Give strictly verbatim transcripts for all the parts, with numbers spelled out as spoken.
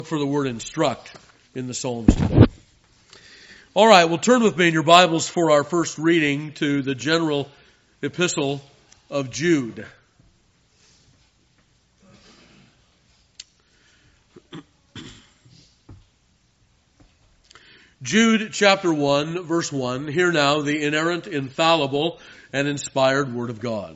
For the word instruct in the Psalms today. All right, well, turn with me in your Bibles for our first reading to the general epistle of Jude. Jude chapter one, verse one. Hear now the inerrant, infallible, and inspired word of God.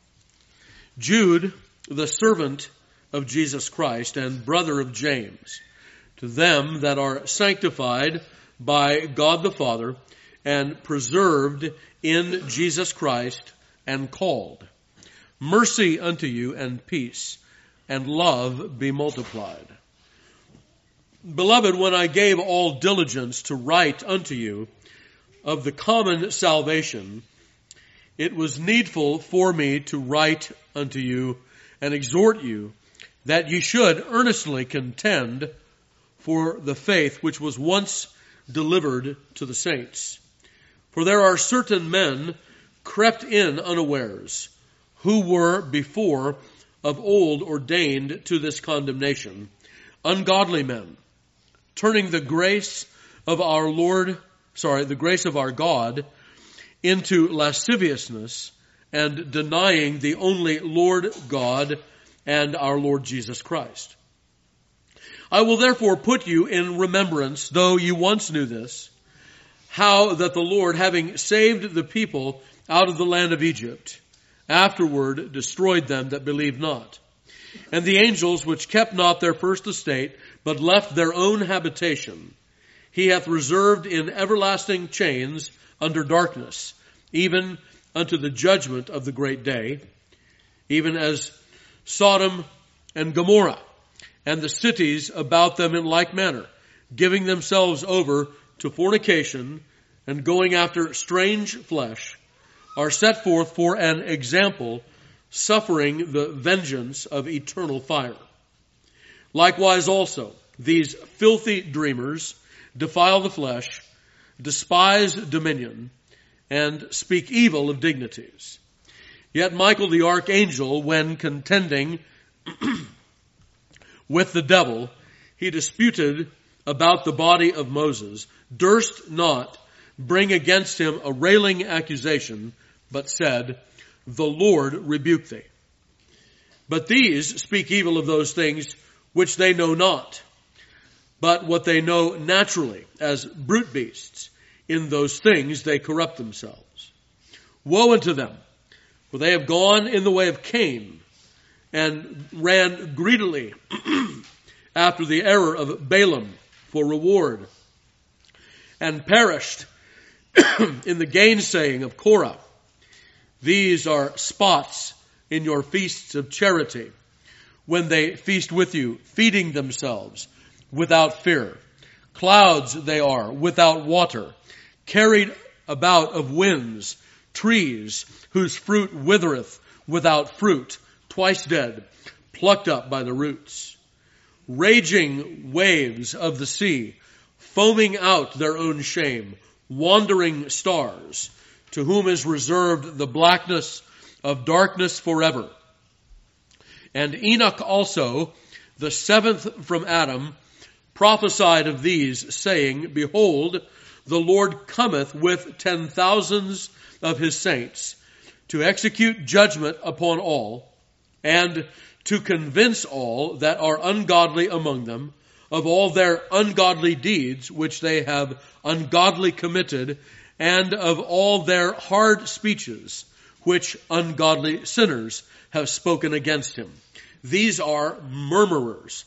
Jude, the servant of Jesus Christ and brother of James, to them that are sanctified by God the Father and preserved in Jesus Christ and called. Mercy unto you and peace and love be multiplied. Beloved, when I gave all diligence to write unto you of the common salvation, it was needful for me to write unto you and exhort you that ye should earnestly contend for the faith which was once delivered to the saints. For there are certain men crept in unawares, who were before of old ordained to this condemnation, ungodly men, turning the grace of our Lord, sorry, the grace of our God into lasciviousness, and denying the only Lord God and our Lord Jesus Christ. I will therefore put you in remembrance, though you once knew this, how that the Lord, having saved the people out of the land of Egypt, afterward destroyed them that believed not. And the angels which kept not their first estate, but left their own habitation, he hath reserved in everlasting chains under darkness, even unto the judgment of the great day, even as Sodom and Gomorrah, and the cities about them in like manner, giving themselves over to fornication and going after strange flesh, are set forth for an example, suffering the vengeance of eternal fire. Likewise also, these filthy dreamers defile the flesh, despise dominion, and speak evil of dignities. Yet Michael the archangel, when contending with the devil, he disputed about the body of Moses, durst not bring against him a railing accusation, but said, The Lord rebuke thee. But these speak evil of those things which they know not, but what they know naturally, as brute beasts. In those things they corrupt themselves. Woe unto them! For they have gone in the way of Cain, and ran greedily after the error of Balaam for reward, and perished in the gainsaying of Korah. These are spots in your feasts of charity, when they feast with you, feeding themselves without fear. Clouds they are, without water, carried about of winds, trees whose fruit withereth without fruit, twice dead, plucked up by the roots. Raging waves of the sea, foaming out their own shame, wandering stars, to whom is reserved the blackness of darkness forever. And Enoch also, the seventh from Adam, prophesied of these, saying, Behold, the Lord cometh with ten thousands of his saints, to execute judgment upon all, and to convince all that are ungodly among them of all their ungodly deeds which they have ungodly committed, and of all their hard speeches which ungodly sinners have spoken against him. These are murmurers,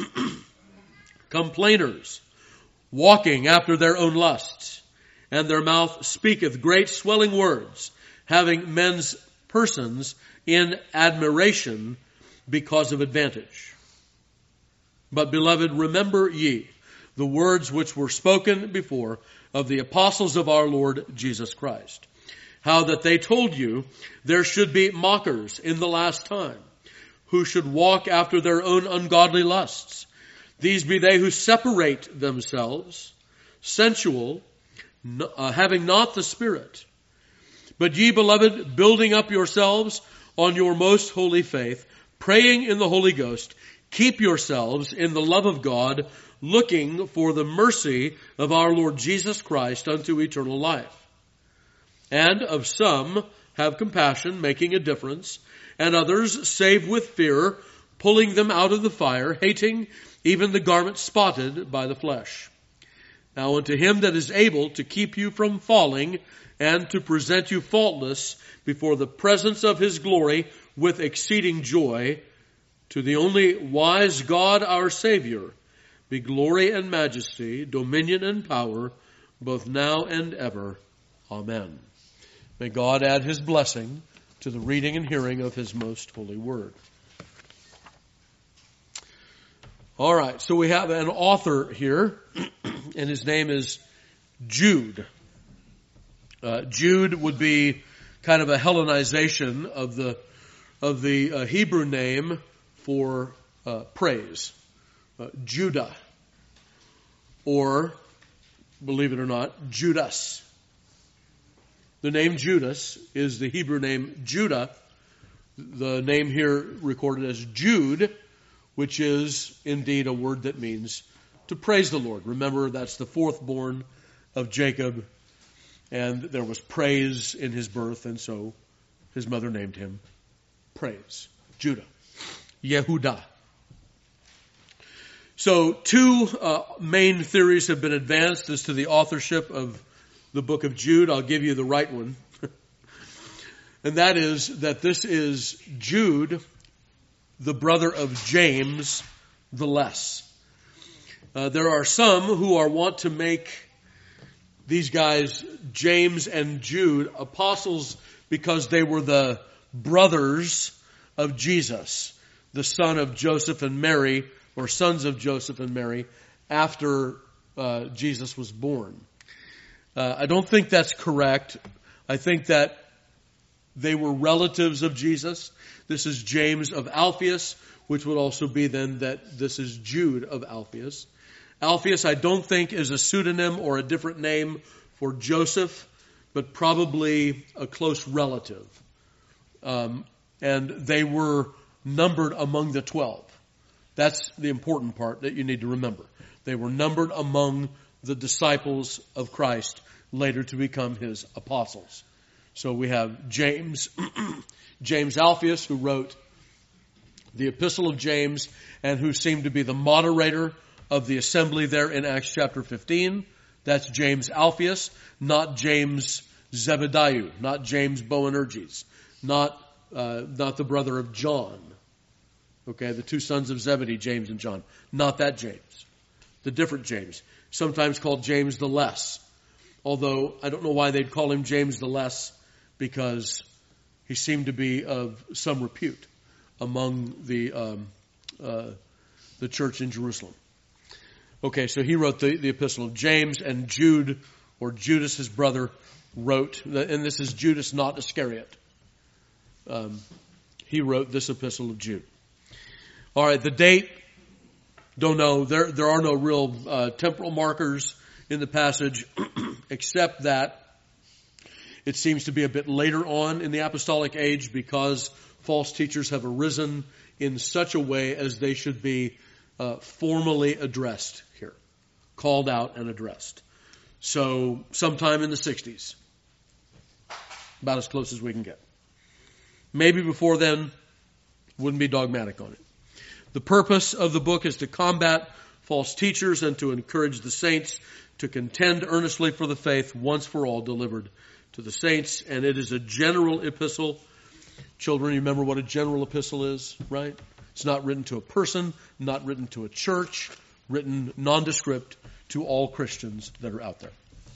complainers, walking after their own lusts, and their mouth speaketh great swelling words, having men's persons in admiration because of advantage. But, beloved, remember ye the words which were spoken before of the apostles of our Lord Jesus Christ, how that they told you there should be mockers in the last time, who should walk after their own ungodly lusts. These be they who separate themselves, sensual, uh, having not the Spirit. But ye, beloved, building up yourselves on your most holy faith, praying in the Holy Ghost, keep yourselves in the love of God, looking for the mercy of our Lord Jesus Christ unto eternal life. And of some have compassion, making a difference, and others save with fear, pulling them out of the fire, hating even the garment spotted by the flesh. Now unto him that is able to keep you from falling, and to present you faultless before the presence of his glory with exceeding joy, to the only wise God our Savior, be glory and majesty, dominion and power, both now and ever. Amen. May God add his blessing to the reading and hearing of his most holy word. All right, so we have an author here, and his name is Jude. Uh, Jude would be kind of a Hellenization of the of the uh, Hebrew name for uh, praise, uh, Judah, or, believe it or not, Judas. The name Judas is the Hebrew name Judah. The name here recorded as Jude, which is indeed a word that means to praise the Lord. Remember, that's the fourth born of Jacob, and there was praise in his birth, and so his mother named him Praise, Judah, Yehudah. So two uh, main theories have been advanced as to the authorship of the book of Jude. I'll give you the right one. And that is that this is Jude, the brother of James the Less. Uh, there are some who are want to make these guys, James and Jude, apostles because they were the brothers of Jesus, the son of Joseph and Mary, or sons of Joseph and Mary, after uh, Jesus was born. Uh, I don't think that's correct. I think that they were relatives of Jesus. This is James of Alphaeus, which would also be then that this is Jude of Alphaeus. Alphaeus, I don't think, is a pseudonym or a different name for Joseph, but probably a close relative. Um, and they were numbered among the twelve. That's the important part that you need to remember. They were numbered among the disciples of Christ, later to become his apostles. So we have James, James Alphaeus, who wrote the Epistle of James and who seemed to be the moderator of the assembly there in Acts chapter fifteen. That's James Alphaeus, not James Zebediah, not James Boanerges, not uh, not the brother of John. Okay, the two sons of Zebedee, James and John. Not that James. The different James. Sometimes called James the Less. Although, I don't know why they'd call him James the Less, because he seemed to be of some repute among the um, uh, the church in Jerusalem. Okay, so he wrote the, the Epistle of James, and Jude, or Judas, his brother, wrote, and this is Judas, not Iscariot. Um, he wrote this Epistle of Jude. All right, the date, don't know. There there are no real uh, temporal markers in the passage, except that it seems to be a bit later on in the apostolic age, because false teachers have arisen in such a way as they should be uh, formally addressed here, called out and addressed. So sometime in the sixties, about as close as we can get. Maybe before then, wouldn't be dogmatic on it. The purpose of the book is to combat false teachers and to encourage the saints to contend earnestly for the faith once for all delivered to the saints. And it is a general epistle. Children, you remember what a general epistle is, right? It's not written to a person, not written to a church, written nondescript to all Christians that are out there.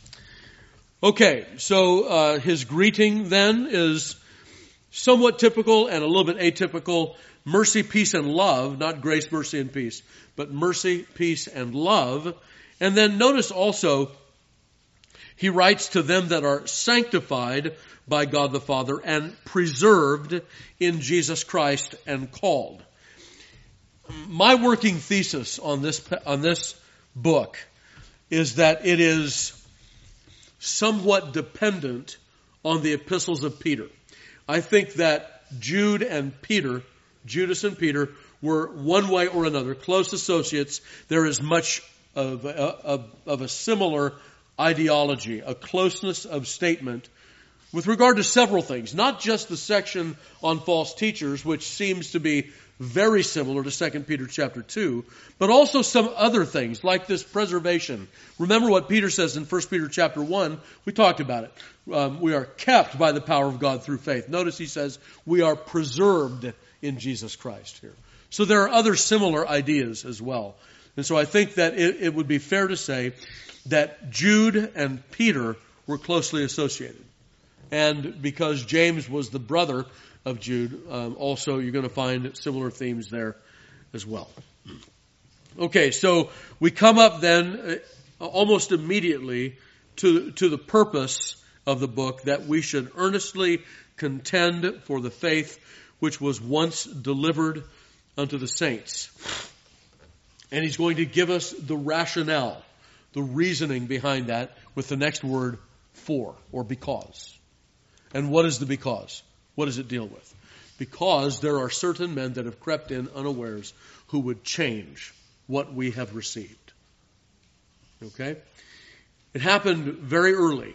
Okay, so uh, his greeting then is somewhat typical and a little bit atypical. Mercy, peace, and love, not grace, mercy, and peace, but mercy, peace, and love. And then notice also, he writes to them that are sanctified by God the Father and preserved in Jesus Christ and called. My working thesis on this, on this book is that it is somewhat dependent on the epistles of Peter. I think that Jude and Peter, Judas and Peter, were one way or another close associates. There is much of a, of, of a similar ideology, a closeness of statement with regard to several things, not just the section on false teachers, which seems to be very similar to Second Peter chapter two, but also some other things like this preservation. Remember what Peter says in First Peter chapter one. We talked about it. Um, we are kept by the power of God through faith. Notice he says we are preserved in Jesus Christ here. So there are other similar ideas as well. And so I think that it, it would be fair to say that Jude and Peter were closely associated. And because James was the brother of Jude, um, also you're going to find similar themes there as well. Okay, so we come up then uh, almost immediately to, to the purpose of the book, that we should earnestly contend for the faith which was once delivered unto the saints. And he's going to give us the rationale, the reasoning behind that with the next word, for, or because. And what is the because? What does it deal with? Because there are certain men that have crept in unawares who would change what we have received. Okay? It happened very early.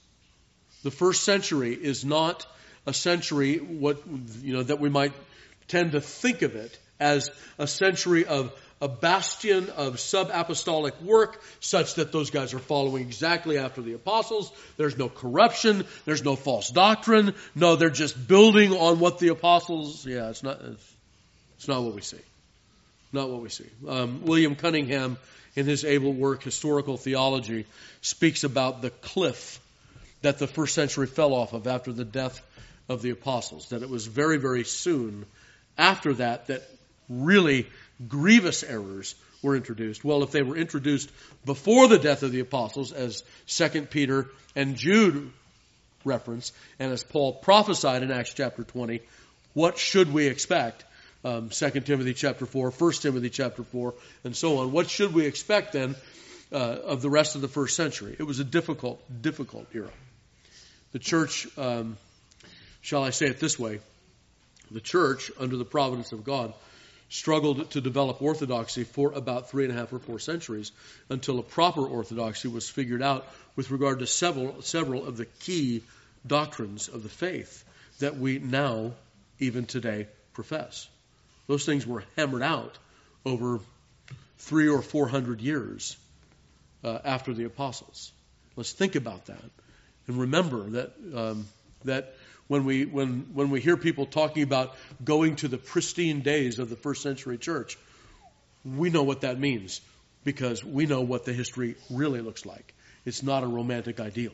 The first century is not a century what you know that we might tend to think of it as a century of a bastion of sub-apostolic work such that those guys are following exactly after the apostles. There's no corruption. There's no false doctrine. No, they're just building on what the apostles, yeah, it's not, it's, it's not what we see. Not what we see. Um, William Cunningham, in his able work, Historical Theology, speaks about the cliff that the first century fell off of after the death of the apostles. That it was very, very soon after that that really grievous errors were introduced. Well, if they were introduced before the death of the apostles, as Second Peter and Jude reference, and as Paul prophesied in Acts chapter twenty, what should we expect? Um, Second Timothy chapter four, First Timothy chapter four, and so on. What should we expect then uh, of the rest of the first century? It was a difficult, difficult era. The church, um, shall I say it this way, the church, under the providence of God, struggled to develop orthodoxy for about three and a half or four centuries until a proper orthodoxy was figured out with regard to several several of the key doctrines of the faith that we now, even today, profess. Those things were hammered out over three or four hundred years uh, after the apostles. Let's think about that and remember that um, that. When we when when we hear people talking about going to the pristine days of the first century church, we know what that means because we know what the history really looks like. It's not a romantic ideal.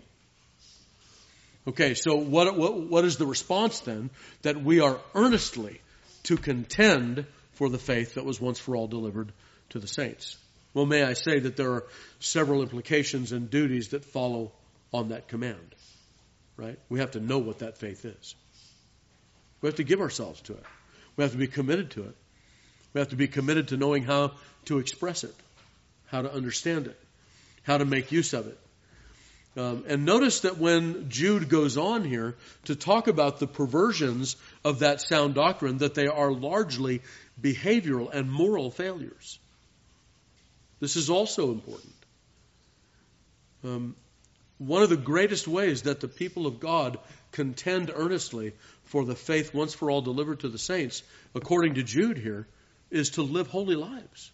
Okay, so what what what is the response then? That we are earnestly to contend for the faith that was once for all delivered to the saints. Well, may I say that there are several implications and duties that follow on that command. Right? We have to know what that faith is. We have to give ourselves to it. We have to be committed to it. We have to be committed to knowing how to express it, how to understand it, how to make use of it. Um, and notice that when Jude goes on here to talk about the perversions of that sound doctrine, that they are largely behavioral and moral failures. This is also important. Um, One of the greatest ways that the people of God contend earnestly for the faith once for all delivered to the saints, according to Jude here, is to live holy lives.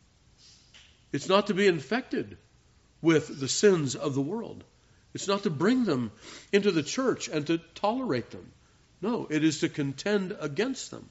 It's not to be infected with the sins of the world. It's not to bring them into the church and to tolerate them. No, it is to contend against them.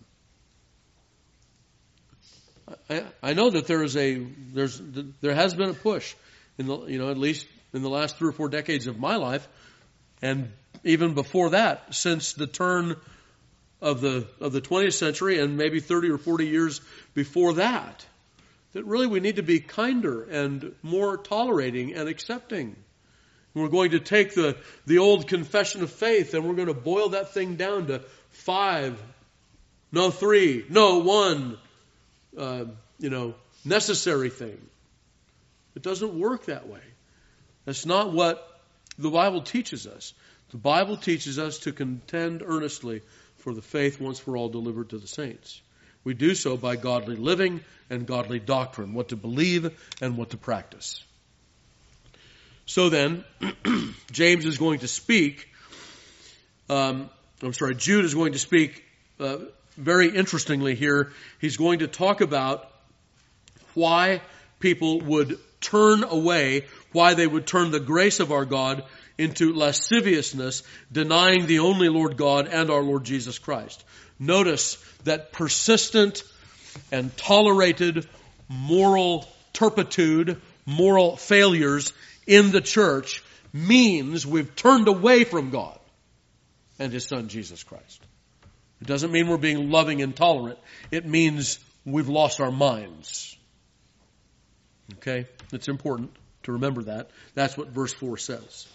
I, I know that there is a there's there has been a push in the you know at least in the last three or four decades of my life, and even before that, since the turn of the of the twentieth century and maybe thirty or forty years before that, that really we need to be kinder and more tolerating and accepting. We're going to take the, the old confession of faith and we're going to boil that thing down to five, no three, no one, uh, you know, necessary thing. It doesn't work that way. That's not what the Bible teaches us. The Bible teaches us to contend earnestly for the faith once for all delivered to the saints. We do so by godly living and godly doctrine, what to believe and what to practice. So then, James is going to speak, um, I'm sorry, Jude is going to speak uh, very interestingly here. He's going to talk about why people would turn away, why they would turn the grace of our God into lasciviousness, denying the only Lord God and our Lord Jesus Christ. Notice that persistent and tolerated moral turpitude, moral failures in the church means we've turned away from God and His Son Jesus Christ. It doesn't mean we're being loving and tolerant. It means we've lost our minds. Okay? It's important to remember that. That's what verse four says.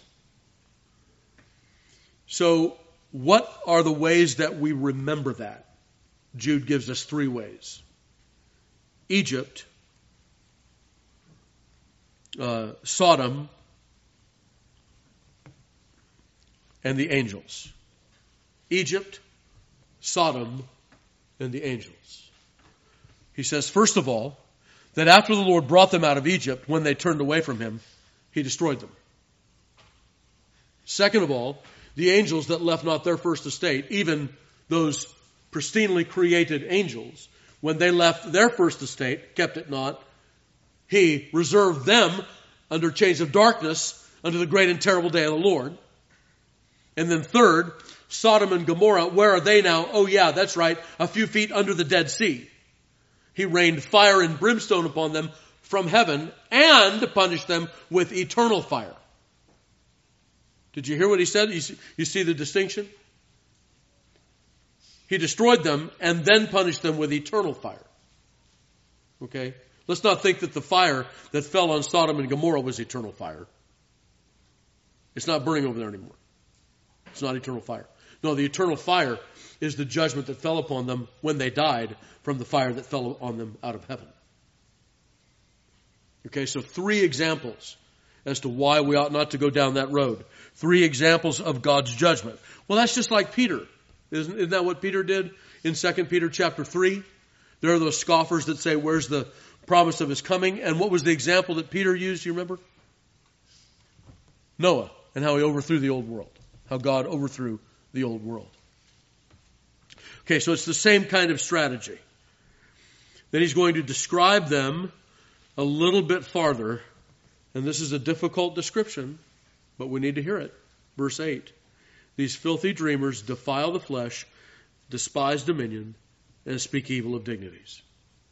So, what are the ways that we remember that? Jude gives us three ways. Egypt, uh, Sodom, and the angels. Egypt, Sodom, and the angels. He says, first of all, that after the Lord brought them out of Egypt, when they turned away from Him, He destroyed them. Second of all, the angels that left not their first estate, even those pristinely created angels, when they left their first estate, kept it not, He reserved them under chains of darkness under the great and terrible day of the Lord. And then third, Sodom and Gomorrah, where are they now? Oh yeah, that's right, a few feet under the Dead Sea. He rained fire and brimstone upon them from heaven and punished them with eternal fire. Did you hear what he said? You see, you see the distinction? He destroyed them and then punished them with eternal fire. Okay? Let's not think that the fire that fell on Sodom and Gomorrah was eternal fire. It's not burning over there anymore. It's not eternal fire. No, the eternal fire is the judgment that fell upon them when they died from the fire that fell on them out of heaven. Okay, so three examples as to why we ought not to go down that road. Three examples of God's judgment. Well, that's just like Peter. Isn't, isn't that what Peter did in Second Peter chapter three? There are those scoffers that say, where's the promise of His coming? And what was the example that Peter used, you remember? Noah, and how he overthrew the old world. How God overthrew the old world. Okay, so it's the same kind of strategy. Then he's going to describe them a little bit farther. And this is a difficult description, but we need to hear it. Verse eight. These filthy dreamers defile the flesh, despise dominion, and speak evil of dignities.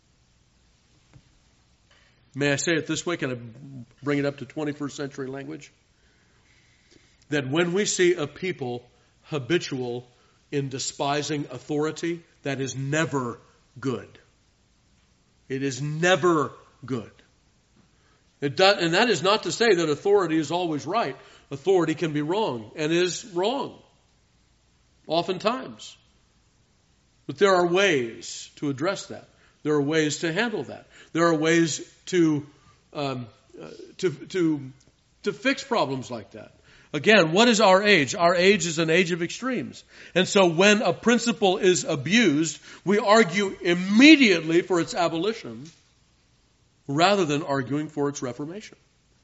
May I say it this way? Can I bring it up to twenty-first century language? That when we see a people habitual in despising authority, that is never good. It is never good. It does, and that is not to say that authority is always right. Authority can be wrong and is wrong. Oftentimes. But there are ways to address that. There are ways to handle that. There are ways to um, uh, to to to fix problems like that. Again, what is our age? Our age is an age of extremes. And so when a principle is abused, we argue immediately for its abolition rather than arguing for its reformation.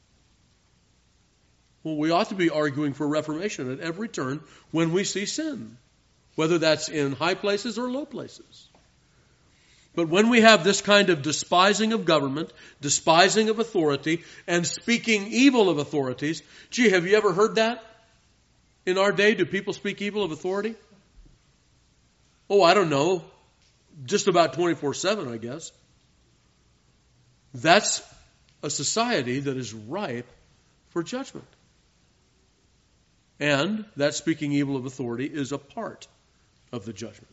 Well, we ought to be arguing for reformation at every turn when we see sin, whether that's in high places or low places. But when we have this kind of despising of government, despising of authority, and speaking evil of authorities, gee, have you ever heard that? In our day, do people speak evil of authority? Oh, I don't know. Just about twenty-four seven, I guess. That's a society that is ripe for judgment. And that speaking evil of authority is a part of the judgment.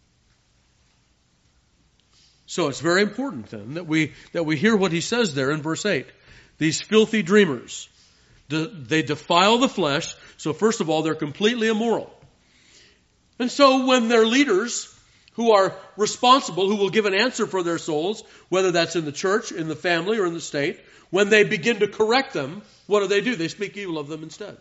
So it's very important then that we that we hear what he says there in verse eight. These filthy dreamers, they defile the flesh. So first of all, they're completely immoral. And so when their leaders, who are responsible, who will give an answer for their souls, whether that's in the church, in the family, or in the state, when they begin to correct them, what do they do? They speak evil of them instead.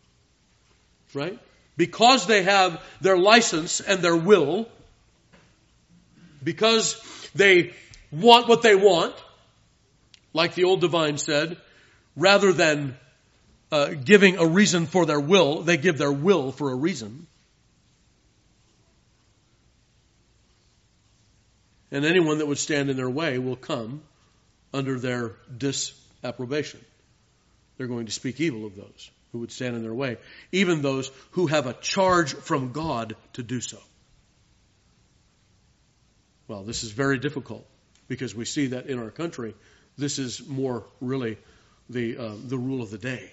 Right? Because they have their license and their will, because they want what they want, like the old divine said, rather than uh, giving a reason for their will, they give their will for a reason. And anyone that would stand in their way will come under their disapprobation. They're going to speak evil of those who would stand in their way, even those who have a charge from God to do so. Well, this is very difficult because we see that in our country, this is more really the uh, the rule of the day.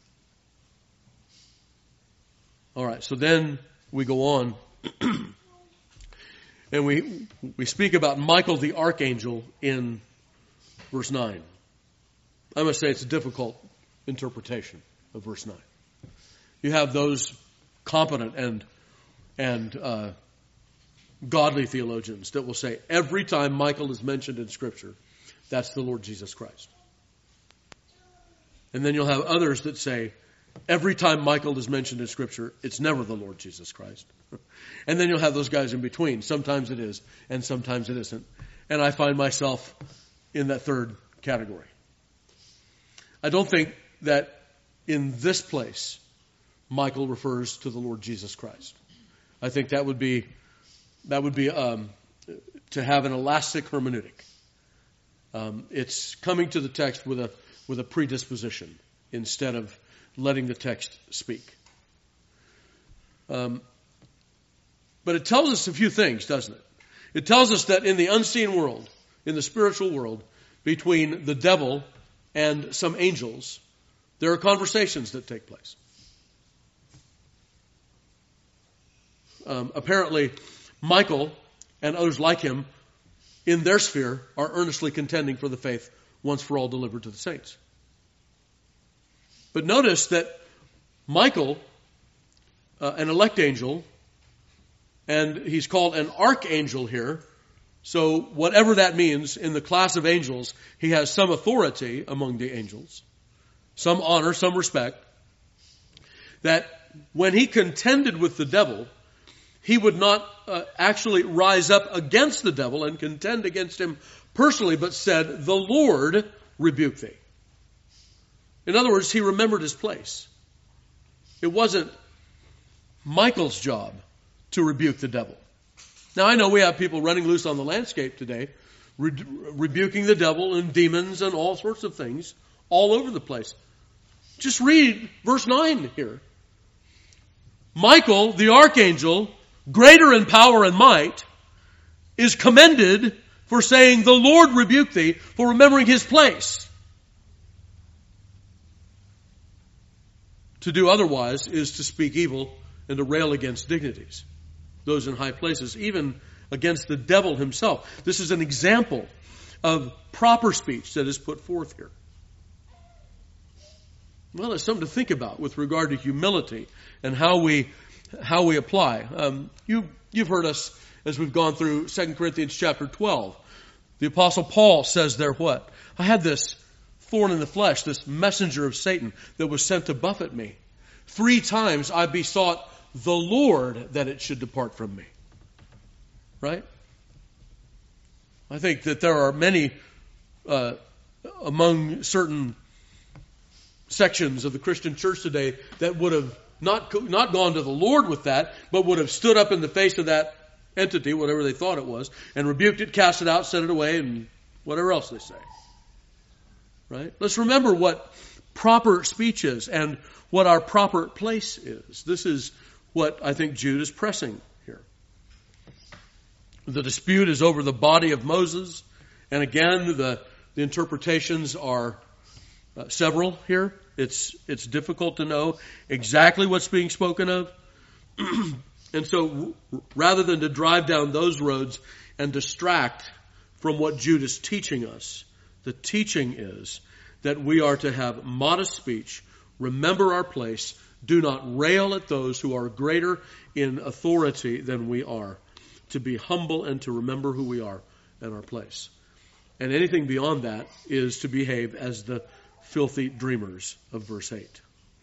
All right, so then we go on. And we we speak about Michael the archangel in verse nine. I must say it's a difficult interpretation of verse nine. You have those competent and and uh, godly theologians that will say every time Michael is mentioned in Scripture, that's the Lord Jesus Christ. And then you'll have others that say every time Michael is mentioned in Scripture, it's never the Lord Jesus Christ. And then you'll have those guys in between. Sometimes it is, and sometimes it isn't. And I find myself in that third category. I don't think that in this place, Michael refers to the Lord Jesus Christ. I think that would be that would be um, to have an elastic hermeneutic. Um, it's coming to the text with a with a predisposition instead of letting the text speak. Um, but it tells us a few things, doesn't it? It tells us that in the unseen world, in the spiritual world, between the devil and some angels, there are conversations that take place. Um, apparently, Michael and others like him in their sphere are earnestly contending for the faith once for all delivered to the saints. But notice that Michael, uh, an elect angel, and he's called an archangel here. So whatever that means, in the class of angels, he has some authority among the angels, some honor, some respect, that when he contended with the devil, he would not uh, actually rise up against the devil and contend against him personally, but said, "The Lord rebuke thee." In other words, he remembered his place. It wasn't Michael's job to rebuke the devil. Now, I know we have people running loose on the landscape today, re- rebuking the devil and demons and all sorts of things all over the place. Just read verse nine here. Michael, the archangel, greater in power and might, is commended for saying, "The Lord rebuke thee," for remembering his place. To do otherwise is to speak evil and to rail against dignities, those in high places, even against the devil himself. This is an example of proper speech that is put forth here. Well, it's something to think about with regard to humility and how we how we apply. Um, you you've heard us as we've gone through Second Corinthians chapter twelve. The Apostle Paul says there what? I had this thorn in the flesh, this messenger of Satan that was sent to buffet me. Three times I besought the Lord that it should depart from me. Right? I think that there are many uh, among certain sections of the Christian church today that would have not not gone to the Lord with that, but would have stood up in the face of that entity, whatever they thought it was, and rebuked it, cast it out, sent it away, and whatever else they say. Right? Let's remember what proper speech is and what our proper place is. This is what I think Jude is pressing here. The dispute is over the body of Moses. And again, the, the interpretations are uh, several here. It's, it's difficult to know exactly what's being spoken of. And so rather than to drive down those roads and distract from what Jude is teaching us, the teaching is that we are to have modest speech, remember our place, do not rail at those who are greater in authority than we are, to be humble and to remember who we are and our place. And anything beyond that is to behave as the filthy dreamers of verse eight.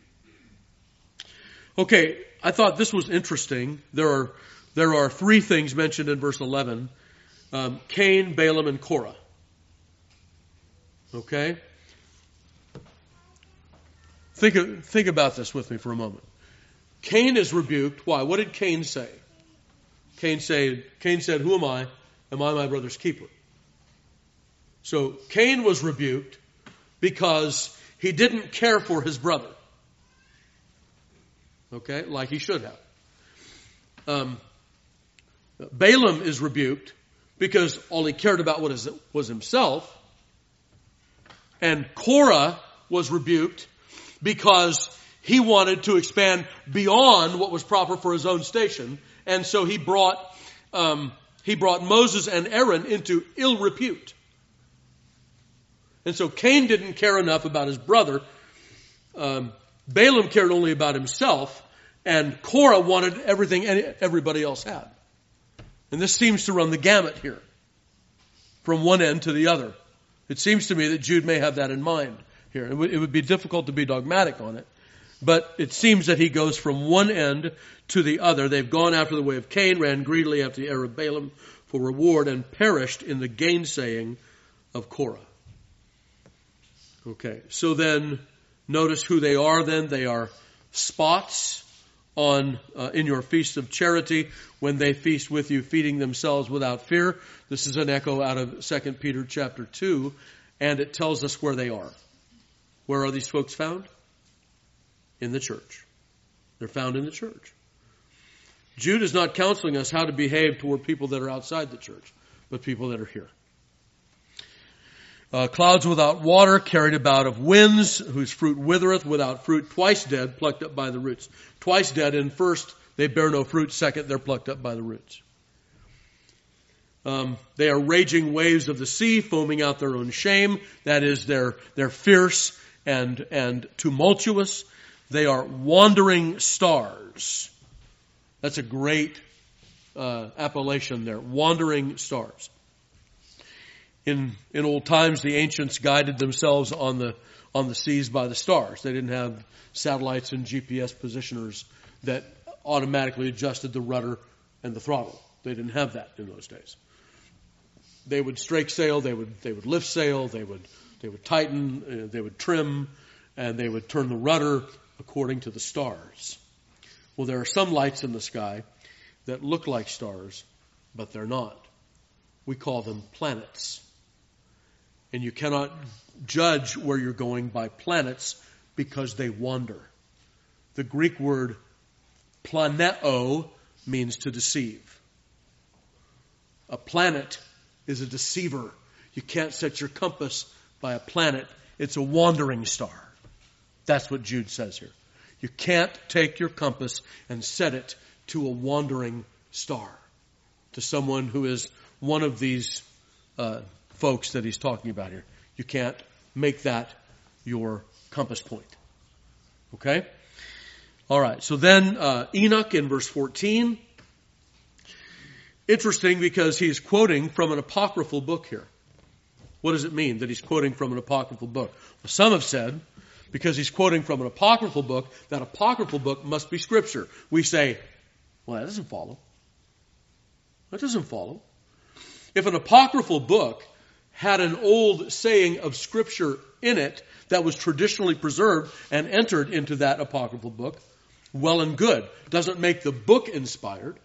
Okay, I thought this was interesting. There are there are three things mentioned in verse eleven um, Cain, Balaam, and Korah. Okay? Think, of, think about this with me for a moment. Cain is rebuked. Why? What did Cain say? Cain, say, Cain said, "Who am I? Am I my brother's keeper?" So Cain was rebuked because he didn't care for his brother. Okay? Like he should have. Um, Balaam is rebuked because all he cared about was, was himself. And Korah was rebuked because he wanted to expand beyond what was proper for his own station. And so he brought, um, he brought Moses and Aaron into ill repute. And so Cain didn't care enough about his brother. Um, Balaam cared only about himself. And Korah wanted everything everybody else had. And this seems to run the gamut here, from one end to the other. It seems to me that Jude may have that in mind here. It would, it would be difficult to be dogmatic on it. But it seems that he goes from one end to the other. They've gone after the way of Cain, ran greedily after the error of Balaam for reward, and perished in the gainsaying of Korah. Okay, so then notice who they are then. They are spots on uh, in your feast of charity, when they feast with you, feeding themselves without fear. This is an echo out of Second Peter chapter two, and it tells us where they are. Where are these folks found? In the church. They're found in the church. Jude is not counseling us how to behave toward people that are outside the church, but people that are here. Uh, clouds without water, carried about of winds, whose fruit withereth, without fruit, twice dead, plucked up by the roots. Twice dead, and first they bear no fruit, second they're plucked up by the roots. Um, they are raging waves of the sea, foaming out their own shame. That is, they're, they're fierce and, and tumultuous. They are wandering stars. That's a great uh, appellation there, wandering stars. In, in old times, the ancients guided themselves on the, on the seas by the stars. They didn't have satellites and G P S positioners that automatically adjusted the rudder and the throttle. They didn't have that in those days. They would strake sail, they would, they would lift sail, they would, they would tighten, uh, they would trim, and they would turn the rudder according to the stars. Well, there are some lights in the sky that look like stars, but they're not. We call them planets. And you cannot judge where you're going by planets because they wander. The Greek word planeo means to deceive. A planet is a deceiver. You can't set your compass by a planet. It's a wandering star. That's what Jude says here. You can't take your compass and set it to a wandering star, to someone who is one of these uh, folks that he's talking about here. You can't make that your compass point. Okay? All right. So then uh, Enoch in verse fourteen. Interesting, because he's quoting from an apocryphal book here. What does it mean that he's quoting from an apocryphal book? Well, some have said, because he's quoting from an apocryphal book, that apocryphal book must be Scripture. We say, well, that doesn't follow. That doesn't follow. If an apocryphal book had an old saying of Scripture in it that was traditionally preserved and entered into that apocryphal book, well and good. Doesn't make the book inspired.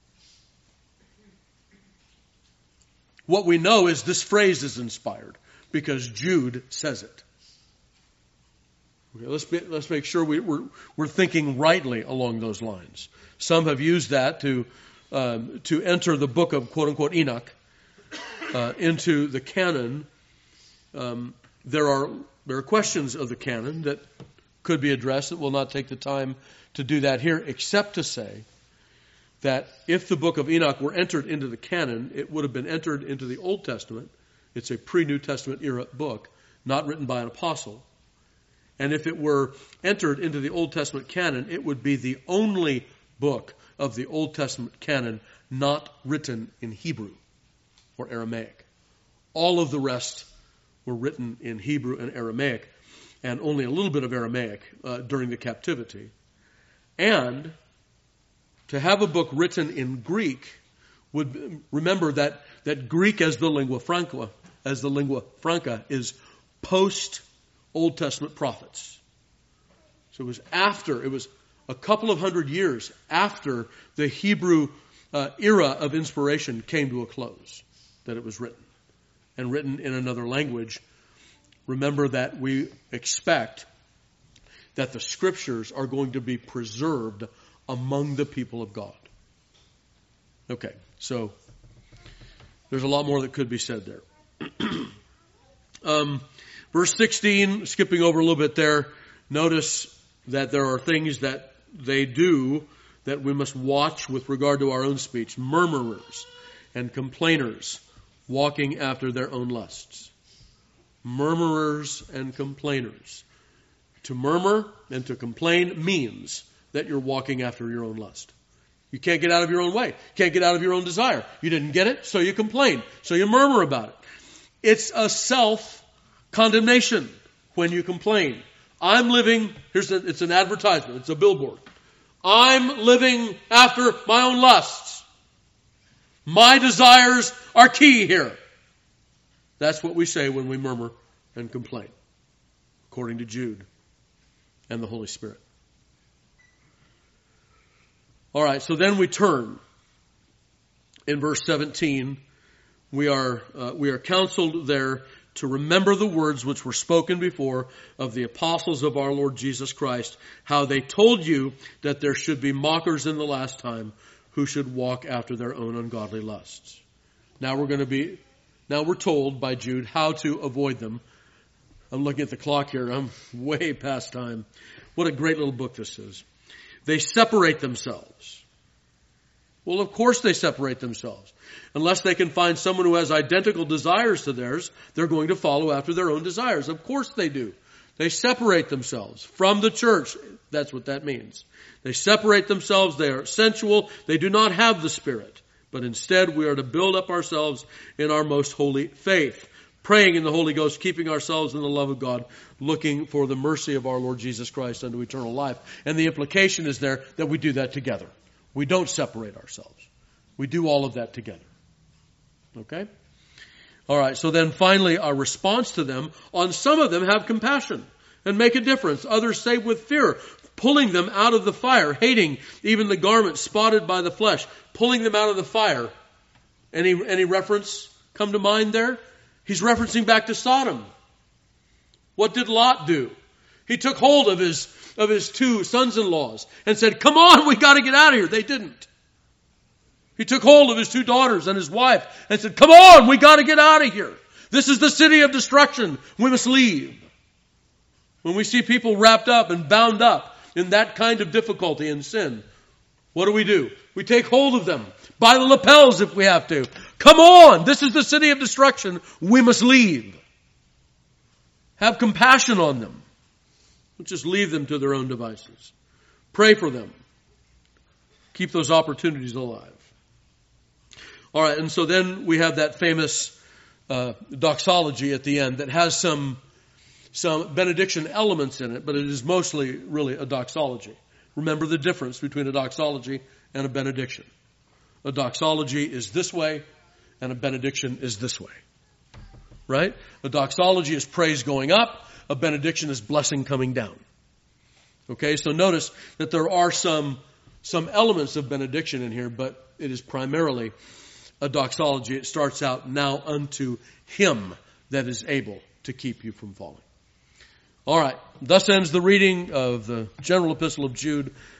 What we know is this phrase is inspired because Jude says it. Okay, let's be, let's make sure we, we're we're thinking rightly along those lines. Some have used that to um, to enter the book of quote unquote Enoch uh, into the canon. Um, there are there are questions of the canon that could be addressed. That will not take the time to do that here, except to say that if the book of Enoch were entered into the canon, it would have been entered into the Old Testament. It's a pre-New Testament era book, not written by an apostle. And if it were entered into the Old Testament canon, it would be the only book of the Old Testament canon not written in Hebrew or Aramaic. All of the rest were written in Hebrew and Aramaic, and only a little bit of Aramaic uh, during the captivity. And to have a book written in Greek would, remember that that Greek as the lingua franca, as the lingua franca is post Old Testament prophets. So it was after, it was a couple of hundred years after the Hebrew uh, era of inspiration came to a close that it was written, and written in another language. Remember that we expect that the scriptures are going to be preserved among the people of God. Okay, so there's a lot more that could be said there. um, verse sixteen, skipping over a little bit there, notice that there are things that they do that we must watch with regard to our own speech. Murmurers and complainers, walking after their own lusts. Murmurers and complainers. To murmur and to complain means that you're walking after your own lust. You can't get out of your own way. Can't get out of your own desire. You didn't get it, so you complain. So you murmur about it. It's a self-condemnation when you complain. I'm living, here's a, it's an advertisement, it's a billboard. I'm living after my own lusts. My desires are key here. That's what we say when we murmur and complain, according to Jude and the Holy Spirit. All right, so then we turn. In verse seventeen, we are uh, we are counseled there to remember the words which were spoken before of the apostles of our Lord Jesus Christ, how they told you that there should be mockers in the last time who should walk after their own ungodly lusts. Now we're going to be, now we're told by Jude how to avoid them. I'm looking at the clock here. I'm way past time. What a great little book this is. They separate themselves. Well, of course they separate themselves. Unless they can find someone who has identical desires to theirs, they're going to follow after their own desires. Of course they do. They separate themselves from the church. That's what that means. They separate themselves. They are sensual. They do not have the Spirit. But instead we are to build up ourselves in our most holy faith, praying in the Holy Ghost, keeping ourselves in the love of God, looking for the mercy of our Lord Jesus Christ unto eternal life. And the implication is there that we do that together. We don't separate ourselves. We do all of that together. Okay? All right, so then finally our response to them, on some of them have compassion and make a difference. Others save with fear, pulling them out of the fire, hating even the garment spotted by the flesh, pulling them out of the fire. Any, any reference come to mind there? He's referencing back to Sodom. What did Lot do? He took hold of his, of his two sons-in-laws and said, come on, we got to get out of here. They didn't. He took hold of his two daughters and his wife and said, come on, we got to get out of here. This is the city of destruction. We must leave. When we see people wrapped up and bound up in that kind of difficulty and sin, what do we do? We take hold of them by the lapels if we have to. Come on, this is the city of destruction. We must leave. Have compassion on them. Don't just leave them to their own devices. Pray for them. Keep those opportunities alive. All right, and so then we have that famous uh, doxology at the end that has some some benediction elements in it, but it is mostly really a doxology. Remember the difference between a doxology and a benediction. A doxology is this way, and a benediction is this way. Right? A doxology is praise going up. A benediction is blessing coming down. Okay, so notice that there are some, some elements of benediction in here, but it is primarily a doxology. It starts out, now unto him that is able to keep you from falling. All right, thus ends the reading of the general epistle of Jude.